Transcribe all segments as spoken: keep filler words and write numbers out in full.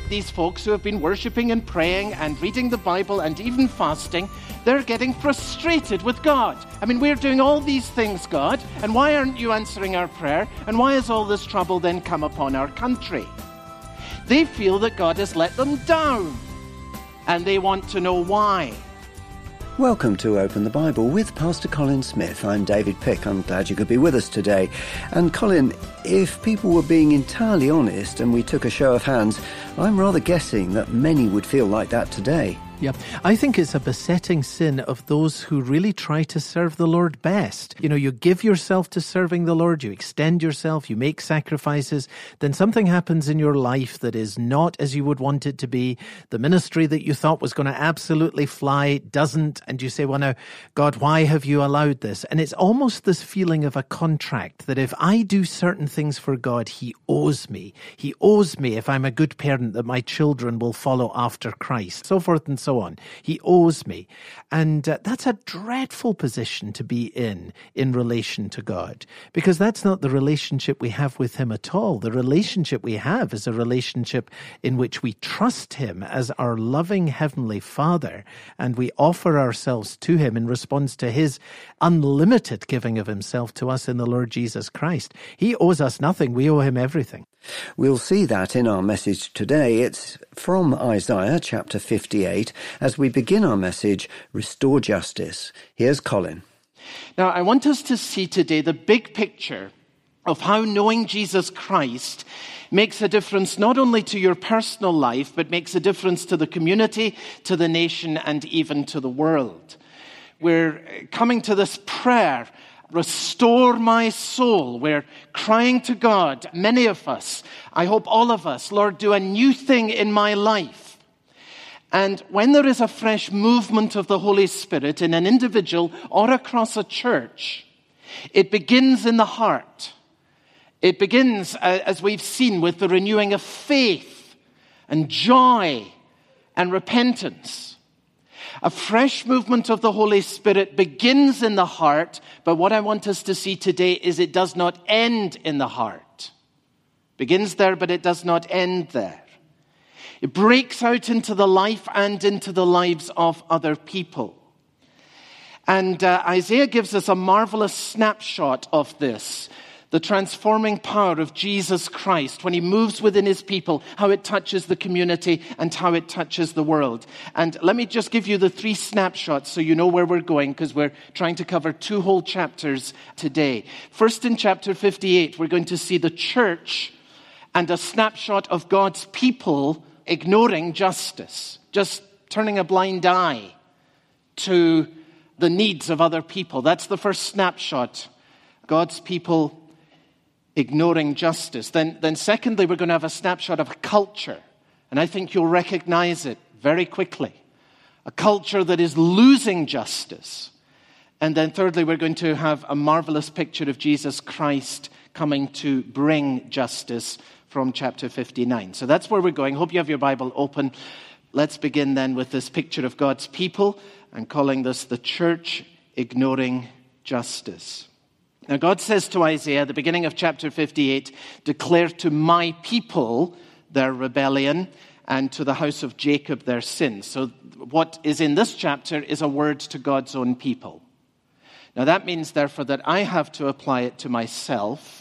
These folks who have been worshipping and praying and reading the Bible and even fasting, they're getting frustrated with God. I mean, we're doing all these things, God, and why aren't you answering our prayer? And why has all this trouble then come upon our country? They feel that God has let them down, and they want to know why. Welcome to Open the Bible with Pastor Colin Smith. I'm David Pick. I'm glad you could be with us today. And Colin, if people were being entirely honest and we took a show of hands, I'm rather guessing that many would feel like that today. Yeah, I think it's a besetting sin of those who really try to serve the Lord best. You know, you give yourself to serving the Lord, you extend yourself, you make sacrifices, then something happens in your life that is not as you would want it to be. The ministry that you thought was going to absolutely fly doesn't, and you say, well now, God, why have you allowed this? And it's almost this feeling of a contract that if I do certain things for God, He owes me. He owes me if I'm a good parent that my children will follow after Christ, so forth and so on. He owes me. And uh, that's a dreadful position to be in, in relation to God, because that's not the relationship we have with Him at all. The relationship we have is a relationship in which we trust Him as our loving Heavenly Father, and we offer ourselves to Him in response to His unlimited giving of Himself to us in the Lord Jesus Christ. He owes us nothing. We owe Him everything. We'll see that in our message today. It's from Isaiah chapter fifty-eight as we begin our message, Restore Justice. Here's Colin. Now, I want us to see today the big picture of how knowing Jesus Christ makes a difference not only to your personal life, but makes a difference to the community, to the nation, and even to the world. We're coming to this prayer, restore my soul. We're crying to God, many of us, I hope all of us, Lord, do a new thing in my life. And when there is a fresh movement of the Holy Spirit in an individual or across a church, it begins in the heart. It begins, uh, as we've seen, with the renewing of faith and joy and repentance. A fresh movement of the Holy Spirit begins in the heart, but what I want us to see today is it does not end in the heart. Begins there, but it does not end there. It breaks out into the life and into the lives of other people. And uh, Isaiah gives us a marvelous snapshot of this. The transforming power of Jesus Christ when He moves within His people, how it touches the community and how it touches the world. And let me just give you the three snapshots so you know where we're going, because we're trying to cover two whole chapters today. First, in chapter fifty-eight, we're going to see the church and a snapshot of God's people ignoring justice, just turning a blind eye to the needs of other people. That's the first snapshot. God's people ignoring justice. Then, then secondly, we're going to have a snapshot of a culture. And I think you'll recognize it very quickly. A culture that is losing justice. And then thirdly, we're going to have a marvelous picture of Jesus Christ coming to bring justice from chapter fifty-nine. So that's where we're going. Hope you have your Bible open. Let's begin then with this picture of God's people and calling this the church ignoring justice. Now, God says to Isaiah at the beginning of chapter fifty-eight, declare to my people their rebellion and to the house of Jacob their sins. So what is in this chapter is a word to God's own people. Now, that means, therefore, that I have to apply it to myself.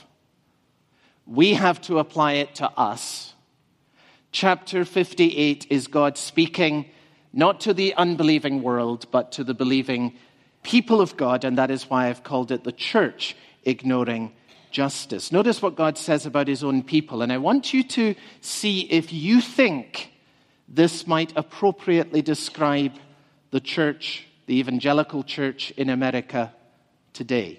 We have to apply it to us. Chapter fifty-eight is God speaking not to the unbelieving world, but to the believing people of God, and that is why I've called it the church ignoring justice. Notice what God says about His own people, and I want you to see if you think this might appropriately describe the church, the evangelical church in America today.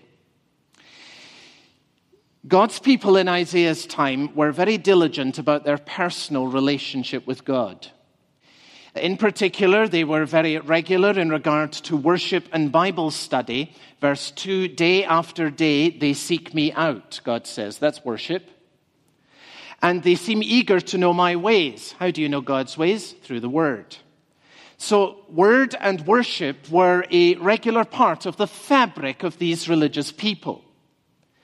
God's people in Isaiah's time were very diligent about their personal relationship with God. In particular, they were very regular in regard to worship and Bible study. Verse two, day after day, they seek me out, God says. That's worship. And they seem eager to know my ways. How do you know God's ways? Through the Word. So word and worship were a regular part of the fabric of these religious people.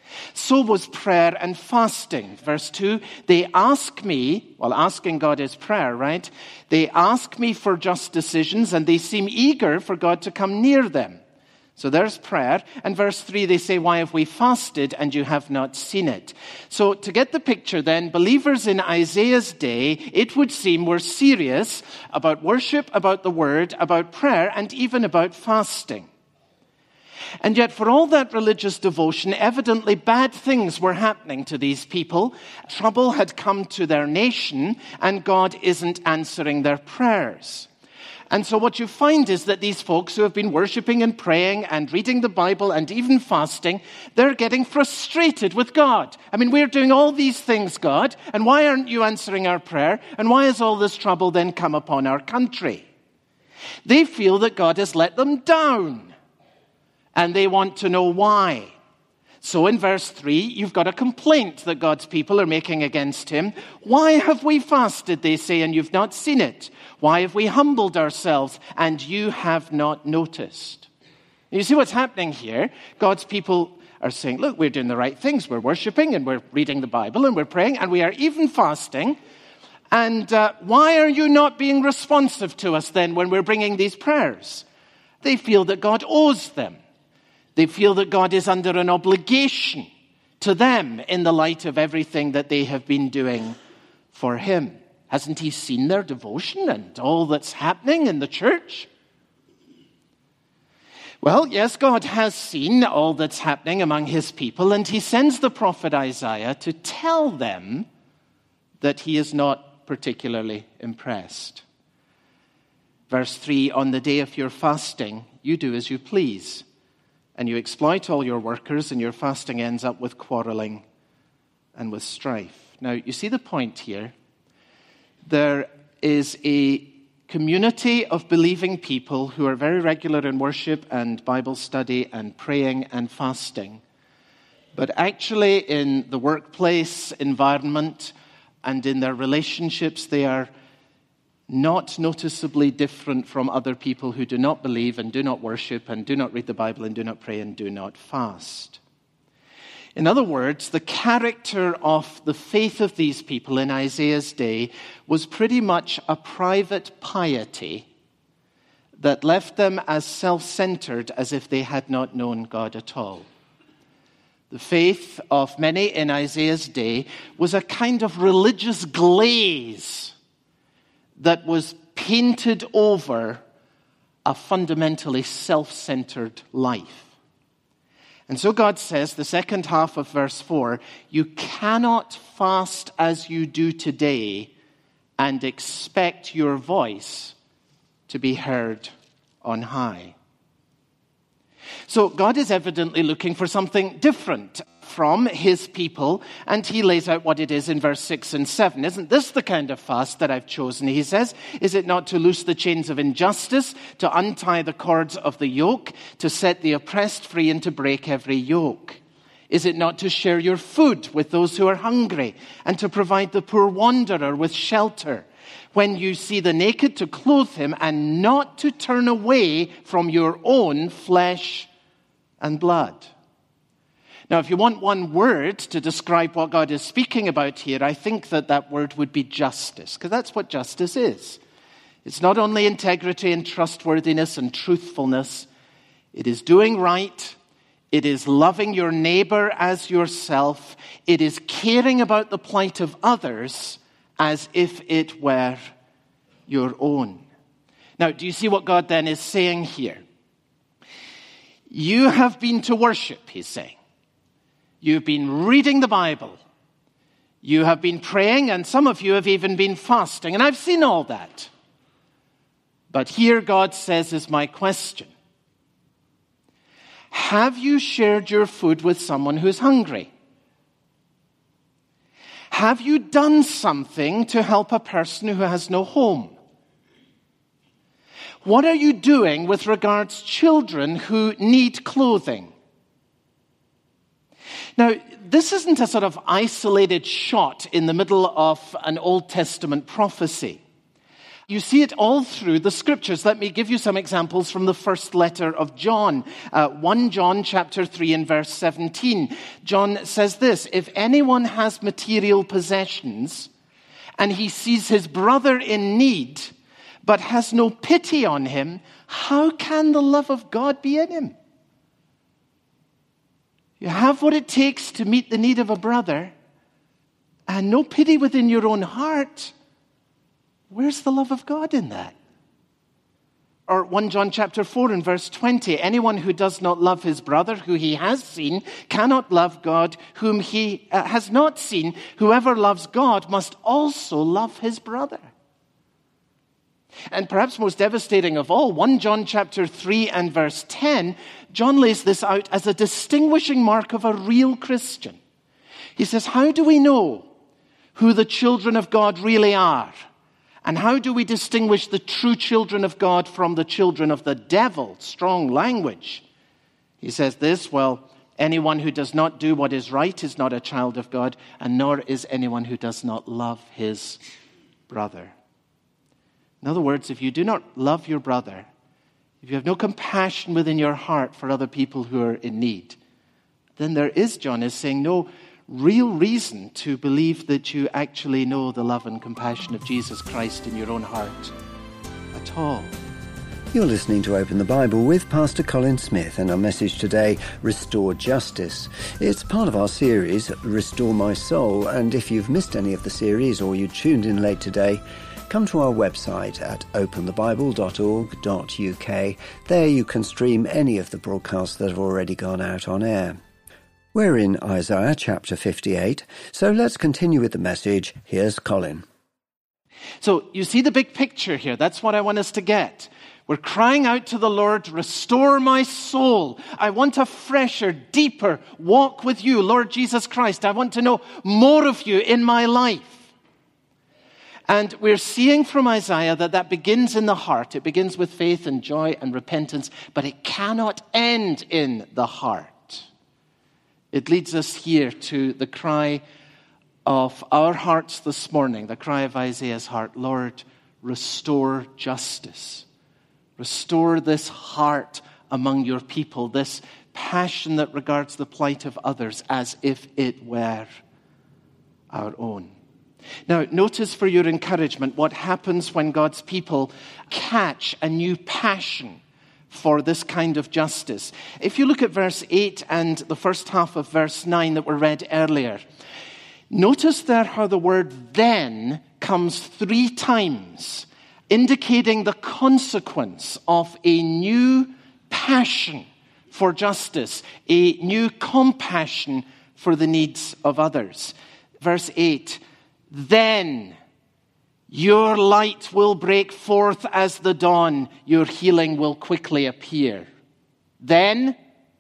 So was prayer and fasting. Verse two, they ask me, well, asking God is prayer, right? They ask me for just decisions, and they seem eager for God to come near them. So there's prayer. And verse three, they say, why have we fasted and you have not seen it? So to get the picture then, believers in Isaiah's day, it would seem, were serious about worship, about the word, about prayer, and even about fasting. And yet, for all that religious devotion, evidently bad things were happening to these people. Trouble had come to their nation, and God isn't answering their prayers. And so what you find is that these folks who have been worshiping and praying and reading the Bible and even fasting, they're getting frustrated with God. I mean, we're doing all these things, God, and why aren't you answering our prayer? And why has all this trouble then come upon our country? They feel that God has let them down. And they want to know why. So in verse three, you've got a complaint that God's people are making against him. Why have we fasted, they say, and you've not seen it? Why have we humbled ourselves, and you have not noticed? You see what's happening here? God's people are saying, look, we're doing the right things. We're worshiping, and we're reading the Bible, and we're praying, and we are even fasting. And uh, why are you not being responsive to us then when we're bringing these prayers? They feel that God owes them. They feel that God is under an obligation to them in the light of everything that they have been doing for him. Hasn't he seen their devotion and all that's happening in the church? Well, yes, God has seen all that's happening among his people, and he sends the prophet Isaiah to tell them that he is not particularly impressed. Verse three, on the day of your fasting, you do as you please. And you exploit all your workers, and your fasting ends up with quarreling and with strife. Now, you see the point here. There is a community of believing people who are very regular in worship and Bible study and praying and fasting. But actually, in the workplace environment and in their relationships, they are not noticeably different from other people who do not believe and do not worship and do not read the Bible and do not pray and do not fast. In other words, the character of the faith of these people in Isaiah's day was pretty much a private piety that left them as self-centered as if they had not known God at all. The faith of many in Isaiah's day was a kind of religious glaze that was painted over a fundamentally self-centered life. And so God says, the second half of verse four, you cannot fast as you do today and expect your voice to be heard on high. So God is evidently looking for something different from his people, and he lays out what it is in verse six and seven. Isn't this the kind of fast that I've chosen, he says? Is it not to loose the chains of injustice, to untie the cords of the yoke, to set the oppressed free and to break every yoke? Is it not to share your food with those who are hungry and to provide the poor wanderer with shelter? When you see the naked, to clothe him, and not to turn away from your own flesh and blood. Now, if you want one word to describe what God is speaking about here, I think that that word would be justice, because that's what justice is. It's not only integrity and trustworthiness and truthfulness. It is doing right. It is loving your neighbor as yourself. It is caring about the plight of others as if it were your own. Now, do you see what God then is saying here? You have been to worship, he's saying. You've been reading the Bible. You have been praying, and some of you have even been fasting. And I've seen all that. But here God says is my question. Have you shared your food with someone who's hungry? Have you done something to help a person who has no home? What are you doing with regards to children who need clothing? Now, this isn't a sort of isolated shot in the middle of an Old Testament prophecy. You see it all through the scriptures. Let me give you some examples from the first letter of John. Uh, First John chapter three and verse seventeen. John says this, if anyone has material possessions and he sees his brother in need but has no pity on him, how can the love of God be in him? You have what it takes to meet the need of a brother and no pity within your own heart. Where's the love of God in that? Or First John chapter four and verse twenty, anyone who does not love his brother who he has seen cannot love God whom he uh, has not seen. Whoever loves God must also love his brother. And perhaps most devastating of all, First John chapter three and verse ten, John lays this out as a distinguishing mark of a real Christian. He says, how do we know who the children of God really are? And how do we distinguish the true children of God from the children of the devil? Strong language. He says this, well, anyone who does not do what is right is not a child of God, and nor is anyone who does not love his brother. In other words, if you do not love your brother, if you have no compassion within your heart for other people who are in need, then there is, John is saying, no real reason to believe that you actually know the love and compassion of Jesus Christ in your own heart at all. You're listening to Open the Bible with Pastor Colin Smith, and our message today, Restore Justice. It's part of our series, Restore My Soul, and if you've missed any of the series or you tuned in late today, come to our website at open the bible dot org dot U K. There you can stream any of the broadcasts that have already gone out on air. We're in Isaiah chapter fifty-eight, so let's continue with the message. Here's Colin. So you see the big picture here. That's what I want us to get. We're crying out to the Lord, restore my soul. I want a fresher, deeper walk with you, Lord Jesus Christ. I want to know more of you in my life. And we're seeing from Isaiah that that begins in the heart. It begins with faith and joy and repentance, but it cannot end in the heart. It leads us here to the cry of our hearts this morning, the cry of Isaiah's heart, Lord, restore justice. Restore this heart among your people, this passion that regards the plight of others as if it were our own. Now, notice for your encouragement what happens when God's people catch a new passion for this kind of justice. If you look at verse eight and the first half of verse nine that were read earlier, notice there how the word then comes three times, indicating the consequence of a new passion for justice, a new compassion for the needs of others. Verse eight, then your light will break forth as the dawn. Your healing will quickly appear. Then,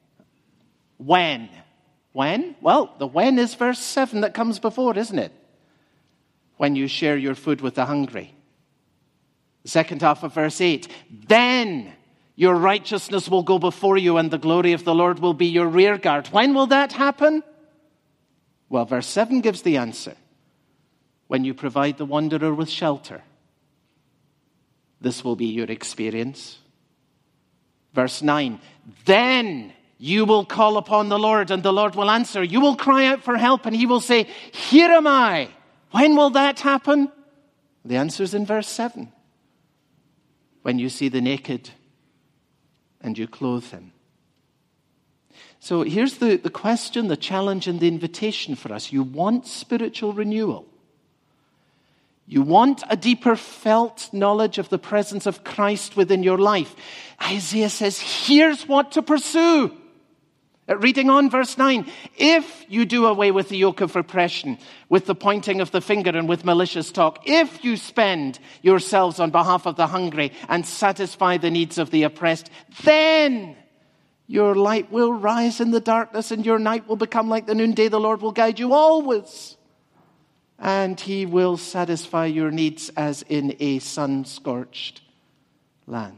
when? When? Well, the when is verse seven that comes before, isn't it? When you share your food with the hungry. The second half of verse eight. Then your righteousness will go before you and the glory of the Lord will be your rear guard. When will that happen? Well, verse seven gives the answer. When you provide the wanderer with shelter. This will be your experience. Verse nine, then you will call upon the Lord and the Lord will answer. You will cry out for help and he will say, here am I. When will that happen? The answer is in verse seven. When you see the naked and you clothe him. So here's the, the question, the challenge, and the invitation for us. You want spiritual renewal. You want a deeper felt knowledge of the presence of Christ within your life. Isaiah says, here's what to pursue. Reading on verse nine, if you do away with the yoke of oppression, with the pointing of the finger and with malicious talk, if you spend yourselves on behalf of the hungry and satisfy the needs of the oppressed, then your light will rise in the darkness and your night will become like the noonday. The Lord will guide you always. And he will satisfy your needs as in a sun-scorched land.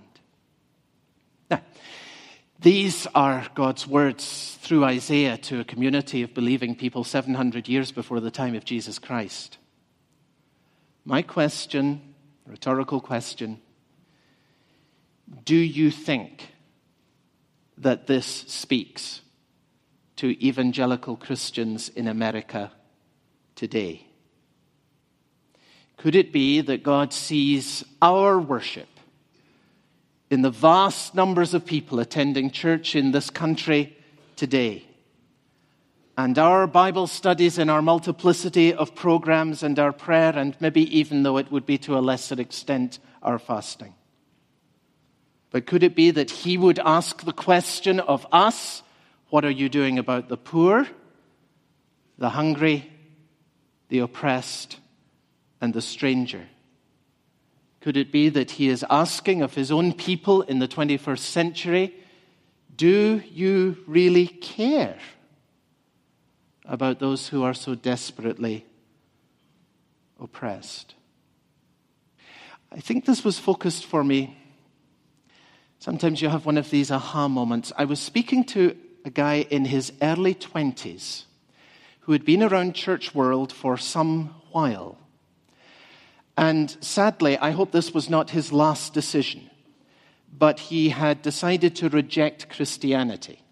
Now, these are God's words through Isaiah to a community of believing people seven hundred years before the time of Jesus Christ. My question Rhetorical question. Do you think that this speaks to evangelical Christians in America today? Could it be that God sees our worship in the vast numbers of people attending church in this country today, and our Bible studies in our multiplicity of programs and our prayer, and maybe even though it would be to a lesser extent, our fasting? But could it be that he would ask the question of us, what are you doing about the poor, the hungry, the oppressed, and the stranger? Could it be that he is asking of his own people in the twenty-first century, do you really care about those who are so desperately oppressed? I think this was focused for me. Sometimes you have one of these aha moments. I was speaking to a guy in his early twenties who had been around church world for some while. And sadly, I hope this was not his last decision, but he had decided to reject Christianity.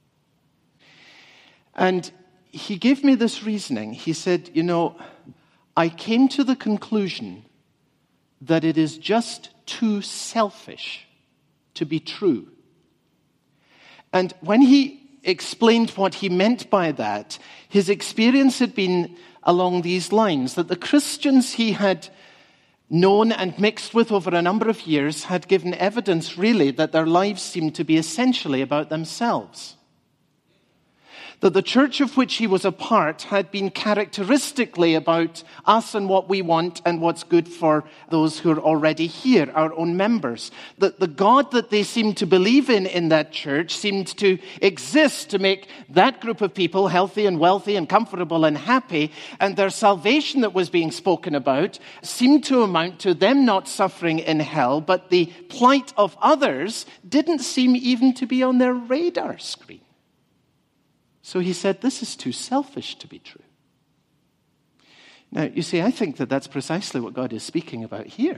And he gave me this reasoning. He said, you know, I came to the conclusion that it is just too selfish to be true. And when he explained what he meant by that, his experience had been along these lines, that the Christians he had known and mixed with over a number of years had given evidence, really, that their lives seemed to be essentially about themselves. That the church of which he was a part had been characteristically about us and what we want and what's good for those who are already here, our own members. That the God that they seemed to believe in in that church seemed to exist to make that group of people healthy and wealthy and comfortable and happy, and their salvation that was being spoken about seemed to amount to them not suffering in hell, but the plight of others didn't seem even to be on their radar screen. So he said, this is too selfish to be true. Now, you see, I think that that's precisely what God is speaking about here.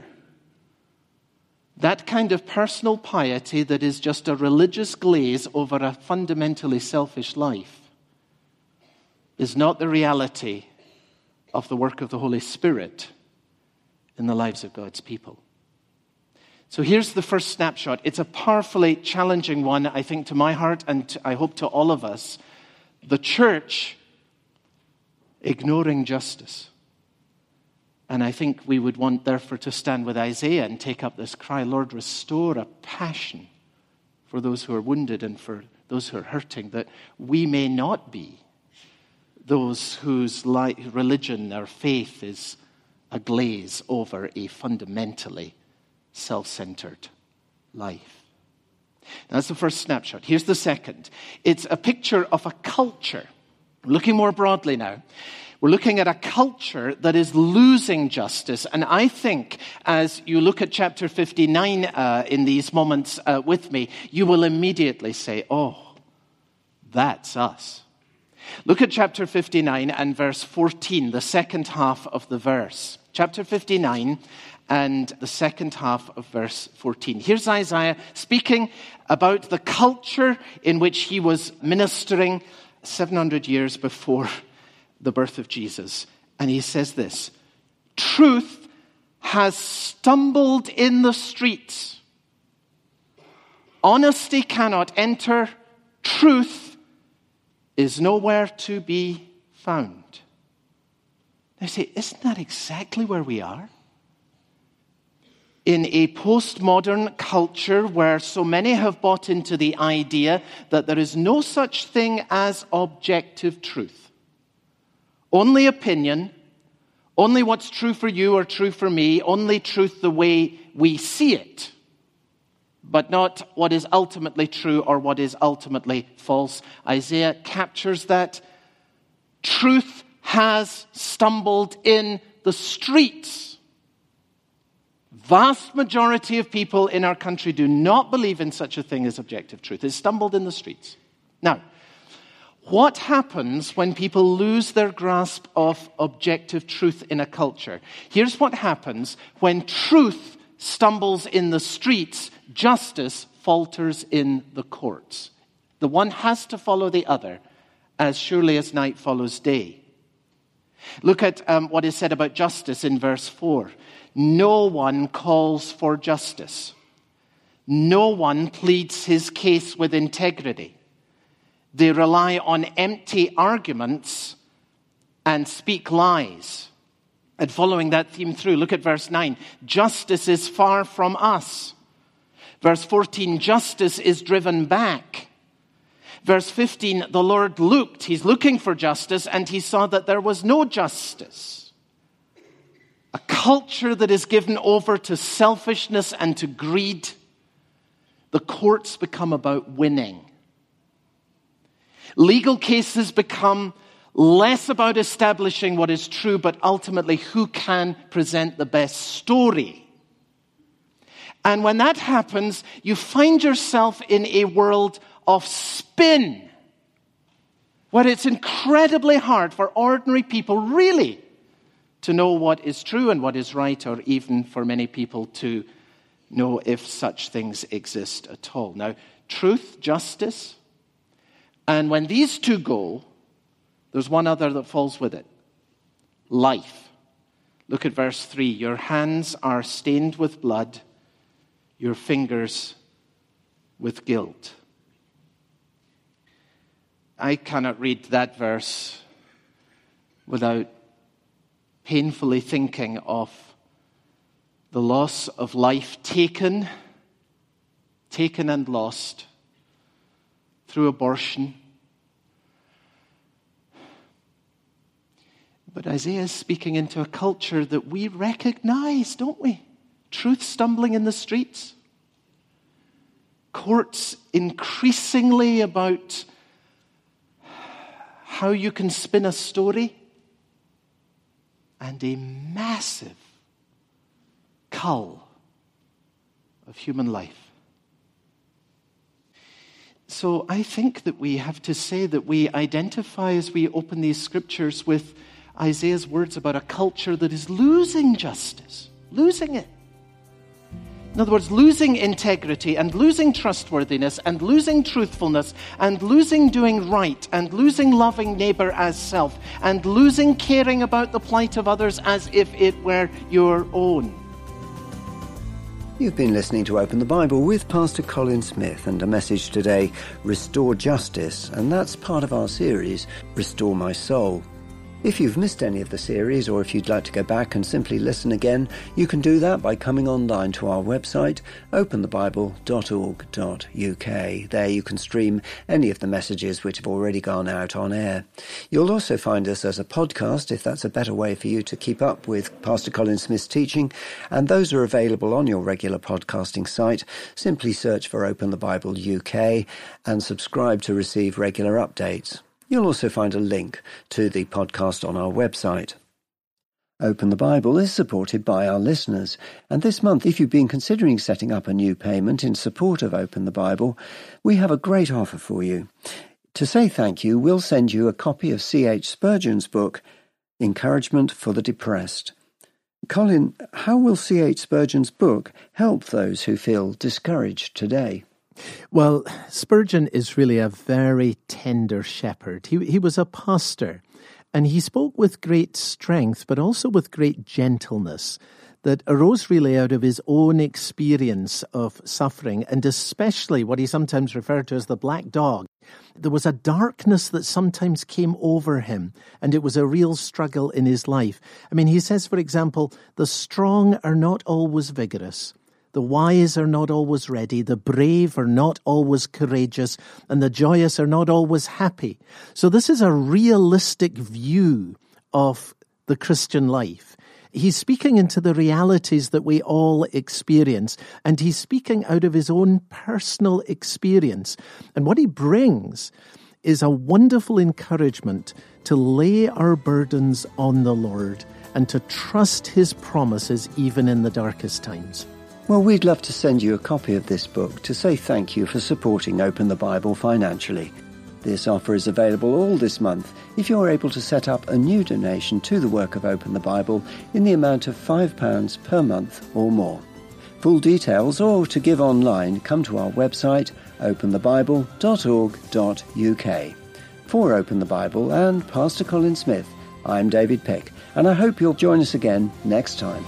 That kind of personal piety that is just a religious glaze over a fundamentally selfish life is not the reality of the work of the Holy Spirit in the lives of God's people. So here's the first snapshot. It's a powerfully challenging one, I think, to my heart, and I hope to all of us. The church ignoring justice. And I think we would want, therefore, to stand with Isaiah and take up this cry, Lord, restore a passion for those who are wounded and for those who are hurting, that we may not be those whose religion or faith is a glaze over a fundamentally self-centered life. That's the first snapshot. Here's the second. It's a picture of a culture. Looking more broadly now, we're looking at a culture that is losing justice. And I think as you look at chapter fifty-nine uh, in these moments uh, with me, you will immediately say, oh, that's us. Look at chapter fifty-nine and verse fourteen, the second half of the verse. Chapter fifty-nine and the second half of verse fourteen. Here's Isaiah speaking about the culture in which he was ministering seven hundred years before the birth of Jesus. And he says this, truth has stumbled in the streets. Honesty cannot enter. Truth is nowhere to be found. They say, isn't that exactly where we are? In a postmodern culture where so many have bought into the idea that there is no such thing as objective truth. Only opinion, only what's true for you or true for me, only truth the way we see it, but not what is ultimately true or what is ultimately false. Isaiah captures that. Truth has stumbled in the streets. Vast majority of people in our country do not believe in such a thing as objective truth. It's stumbled in the streets. Now, What happens when people lose their grasp of objective truth in a culture? Here's what happens when truth stumbles in the streets, justice falters in the courts. The one has to follow the other, as surely as night follows day. Look at um, what is said about justice in verse four. No one calls for justice. No one pleads his case with integrity. They rely on empty arguments and speak lies. And following that theme through, look at verse nine. Justice is far from us. Verse fourteen, justice is driven back. Verse fifteen, the Lord looked. He's looking for justice, and he saw that there was no justice. A culture that is given over to selfishness and to greed. The courts become about winning. Legal cases become less about establishing what is true, but ultimately who can present the best story. And when that happens, you find yourself in a world of spin, where it's incredibly hard for ordinary people really to know what is true and what is right, or even for many people to know if such things exist at all. Now, truth, justice, and when these two go, there's one other that falls with it. Life. Look at verse three. Your hands are stained with blood, your fingers with guilt. I cannot read that verse without painfully thinking of the loss of life taken, taken and lost through abortion. But Isaiah is speaking into a culture that we recognize, don't we? Truth stumbling in the streets. Courts increasingly about how you can spin a story. And a massive cull of human life. So I think that we have to say that we identify as we open these scriptures with Isaiah's words about a culture that is losing justice, losing it. In other words, losing integrity and losing trustworthiness and losing truthfulness and losing doing right and losing loving neighbor as self and losing caring about the plight of others as if it were your own. You've been listening to Open the Bible with Pastor Colin Smith, and a message today, Restore Justice, and that's part of our series, Restore My Soul. If you've missed any of the series, or if you'd like to go back and simply listen again, you can do that by coming online to our website, open the bible dot org dot U K. There you can stream any of the messages which have already gone out on air. You'll also find us as a podcast, if that's a better way for you to keep up with Pastor Colin Smith's teaching, and those are available on your regular podcasting site. Simply search for Open the Bible U K and subscribe to receive regular updates. You'll also find a link to the podcast on our website. Open the Bible is supported by our listeners, and this month, if you've been considering setting up a new payment in support of Open the Bible, we have a great offer for you. To say thank you, we'll send you a copy of C H Spurgeon's book, Encouragement for the Depressed. Colin, how will C H Spurgeon's book help those who feel discouraged today? Well, Spurgeon is really a very tender shepherd. He, he was a pastor, and he spoke with great strength, but also with great gentleness that arose really out of his own experience of suffering, and especially what he sometimes referred to as the black dog. There was a darkness that sometimes came over him, and it was a real struggle in his life. I mean, he says, for example, the strong are not always vigorous. The wise are not always ready, the brave are not always courageous, and the joyous are not always happy. So this is a realistic view of the Christian life. He's speaking into the realities that we all experience, and he's speaking out of his own personal experience. And what he brings is a wonderful encouragement to lay our burdens on the Lord and to trust his promises even in the darkest times. Well, we'd love to send you a copy of this book to say thank you for supporting Open the Bible financially. This offer is available all this month if you're able to set up a new donation to the work of Open the Bible in the amount of five pounds per month or more. Full details or to give online, come to our website open the bible dot org dot u k. For Open the Bible and Pastor Colin Smith, I'm David Pick, and I hope you'll join us again next time.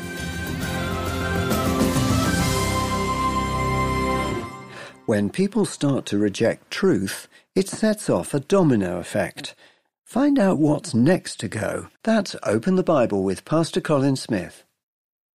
When people start to reject truth, it sets off a domino effect. Find out what's next to go. That's Open the Bible with Pastor Colin Smith.